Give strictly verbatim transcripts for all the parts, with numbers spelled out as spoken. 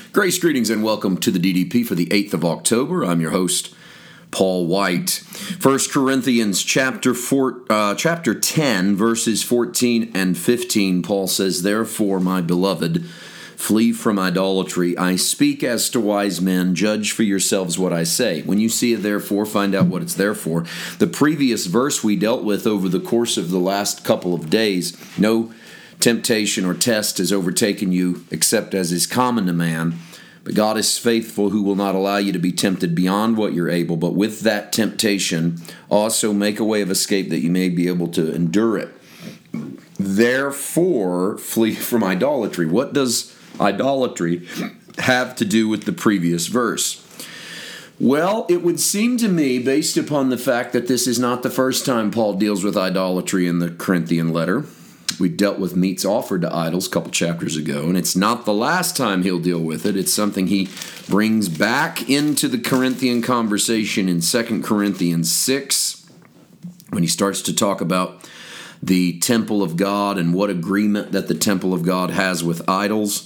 Grace, greetings, and welcome to the D D P for the eighth of October. I'm your host, Paul White. First Corinthians chapter four, uh, chapter ten, verses fourteen and fifteen, Paul says, "Therefore, my beloved, flee from idolatry. I speak as to wise men. Judge for yourselves what I say." When you see a therefore, find out what it's there for. The previous verse we dealt with over the course of the last couple of days, no temptation or test has overtaken you except as is common to man. But God is faithful, who will not allow you to be tempted beyond what you're able, but with that temptation also make a way of escape that you may be able to endure it. Therefore, flee from idolatry. What does idolatry have to do with the previous verse? Well, it would seem to me, based upon the fact that this is not the first time Paul deals with idolatry in the Corinthian letter. We dealt with meats offered to idols a couple chapters ago, and it's not the last time he'll deal with it. It's something he brings back into the Corinthian conversation in Second Corinthians six, when he starts to talk about the temple of God and what agreement that the temple of God has with idols.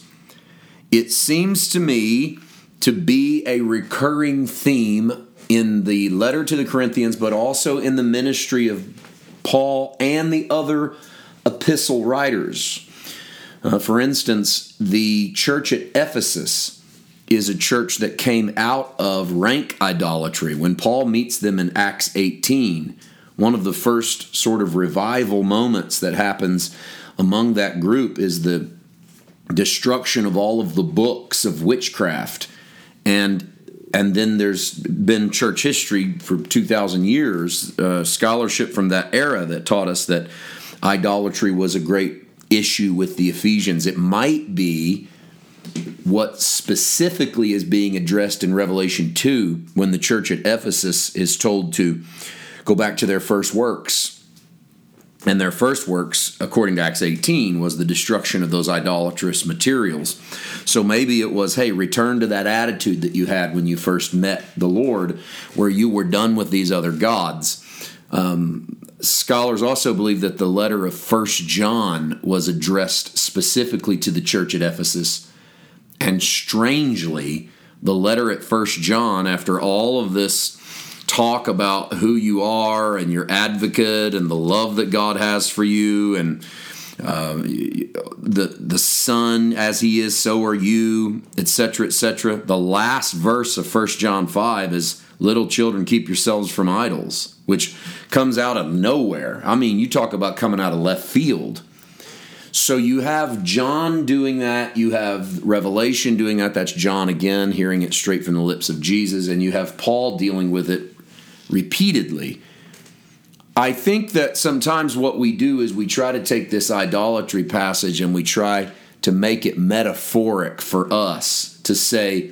It seems to me to be a recurring theme in the letter to the Corinthians, but also in the ministry of Paul and the other epistle writers. Uh, for instance, the church at Ephesus is a church that came out of rank idolatry. When Paul meets them in Acts eighteen, one of the first sort of revival moments that happens among that group is the destruction of all of the books of witchcraft. And and then there's been church history for two thousand years, uh, scholarship from that era that taught us that idolatry was a great issue with the Ephesians. It might be what specifically is being addressed in Revelation two when the church at Ephesus is told to go back to their first works. And their first works, according to Acts eighteen, was the destruction of those idolatrous materials. So maybe it was, hey, return to that attitude that you had when you first met the Lord, where you were done with these other gods. Um, Scholars also believe that the letter of First John was addressed specifically to the church at Ephesus. And strangely, the letter at First John, after all of this talk about who you are and your advocate and the love that God has for you and uh, the the Son as he is, so are you, et cetera, et cetera. The last verse of First John five is, "Little children, keep yourselves from idols," which comes out of nowhere. I mean, you talk about coming out of left field. So you have John doing that. You have Revelation doing that. That's John again, hearing it straight from the lips of Jesus. And you have Paul dealing with it repeatedly. I think that sometimes what we do is we try to take this idolatry passage and we try to make it metaphoric for us to say,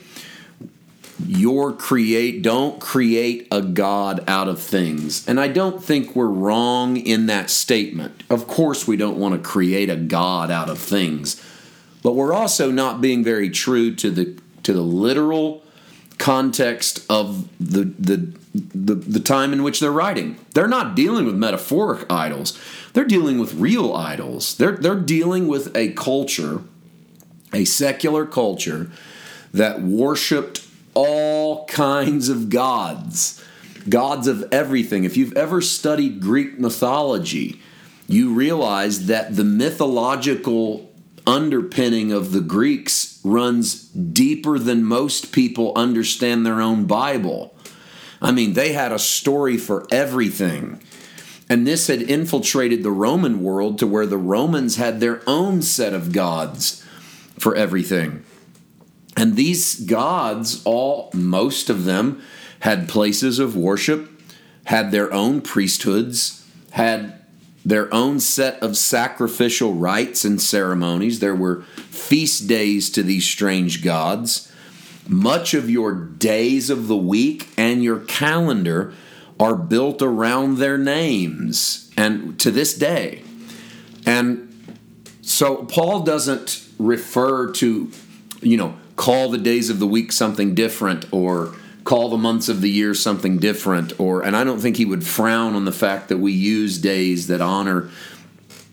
Your create, don't create a God out of things. And I don't think we're wrong in that statement. Of course, we don't want to create a God out of things. But we're also not being very true to the to the literal context of the the the, the time in which they're writing. They're not dealing with metaphoric idols. They're dealing with real idols. They're they're dealing with a culture, a secular culture that worshiped all kinds of gods, gods of everything. If you've ever studied Greek mythology, you realize that the mythological underpinning of the Greeks runs deeper than most people understand their own Bible. I mean, they had a story for everything. And this had infiltrated the Roman world to where the Romans had their own set of gods for everything. And these gods, all, most of them, had places of worship, had their own priesthoods, had their own set of sacrificial rites and ceremonies. There were feast days to these strange gods. Much of your days of the week and your calendar are built around their names, and to this day. And so Paul doesn't refer to, you know, call the days of the week something different, or call the months of the year something different, or and I don't think he would frown on the fact that we use days that honor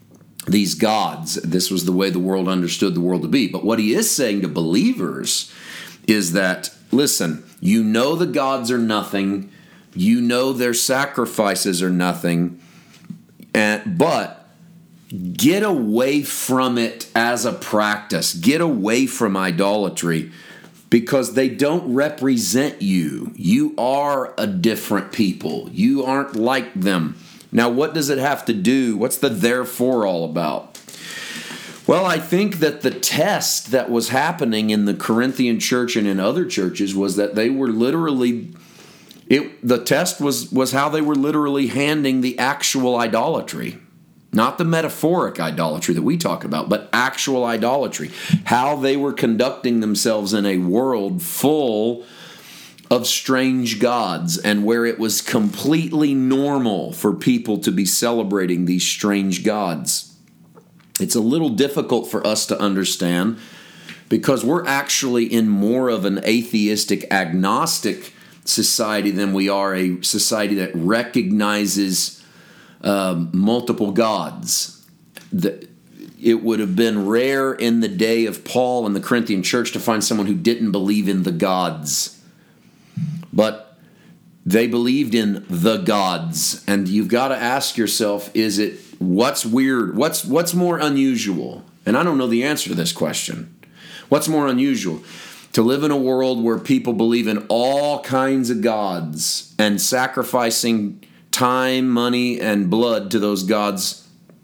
these gods. This was the way the world understood the world to be. But what he is saying to believers is that, listen, you know the gods are nothing, you know their sacrifices are nothing, and but get away from it as a practice. Get away from idolatry, because they don't represent you. You are a different people. You aren't like them. Now, what does it have to do? What's the therefore all about? Well, I think that the test that was happening in the Corinthian church and in other churches was that they were literally, it, the test was, was how they were literally handing the actual idolatry. Not the metaphoric idolatry that we talk about, but actual idolatry. How they were conducting themselves in a world full of strange gods, and where it was completely normal for people to be celebrating these strange gods. It's a little difficult for us to understand, because we're actually in more of an atheistic, agnostic society than we are a society that recognizes Um, multiple gods. The, it would have been rare in the day of Paul and the Corinthian church to find someone who didn't believe in the gods. But they believed in the gods. And you've got to ask yourself, is it, what's weird? What's, what's more unusual? And I don't know the answer to this question. What's more unusual? To live in a world where people believe in all kinds of gods and sacrificing time, money, and blood to those gods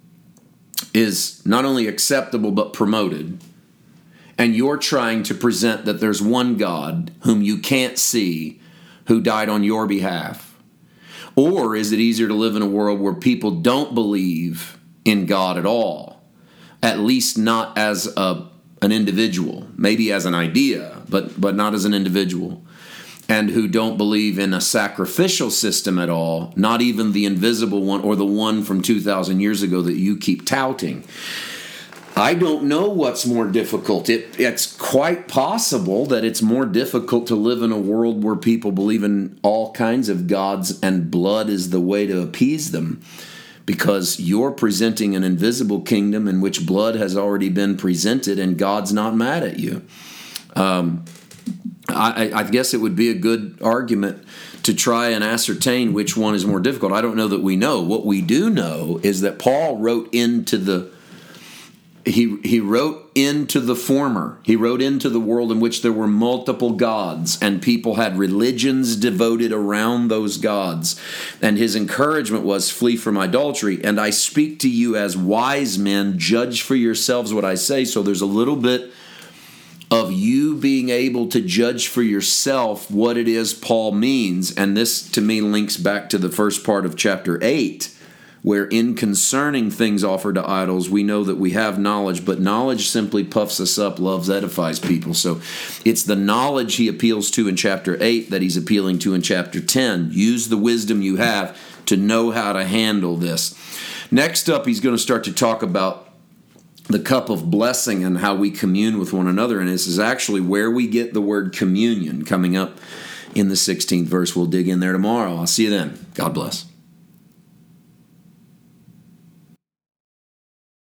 is not only acceptable but promoted, and you're trying to present that there's one God whom you can't see who died on your behalf? Or is it easier to live in a world where people don't believe in God at all, at least not as a, an individual, maybe as an idea, but, but not as an individual, and who don't believe in a sacrificial system at all, not even the invisible one or the one from two thousand years ago that you keep touting? I don't know what's more difficult. It, it's quite possible that it's more difficult to live in a world where people believe in all kinds of gods and blood is the way to appease them, because you're presenting an invisible kingdom in which blood has already been presented and God's not mad at you. Um... I, I guess it would be a good argument to try and ascertain which one is more difficult. I don't know that we know. What we do know is that Paul wrote into the he he wrote into the former. He wrote into the world in which there were multiple gods and people had religions devoted around those gods. And his encouragement was, flee from idolatry. And I speak to you as wise men, judge for yourselves what I say. So there's a little bit of you being able to judge for yourself what it is Paul means. And this, to me, links back to the first part of chapter eight, where in concerning things offered to idols, we know that we have knowledge, but knowledge simply puffs us up, loves edifies people. So it's the knowledge he appeals to in chapter eight that he's appealing to in chapter ten. Use the wisdom you have to know how to handle this. Next up, he's going to start to talk about the cup of blessing and how we commune with one another. And this is actually where we get the word communion, coming up in the sixteenth verse. We'll dig in there tomorrow. I'll see you then. God bless.